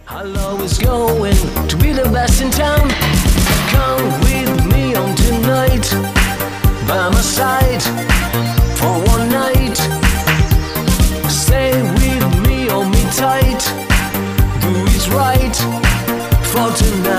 I'll always going to be the best in town. Come with me on tonight, by my side for one night. Stay with me, hold me tight, do it right for tonight.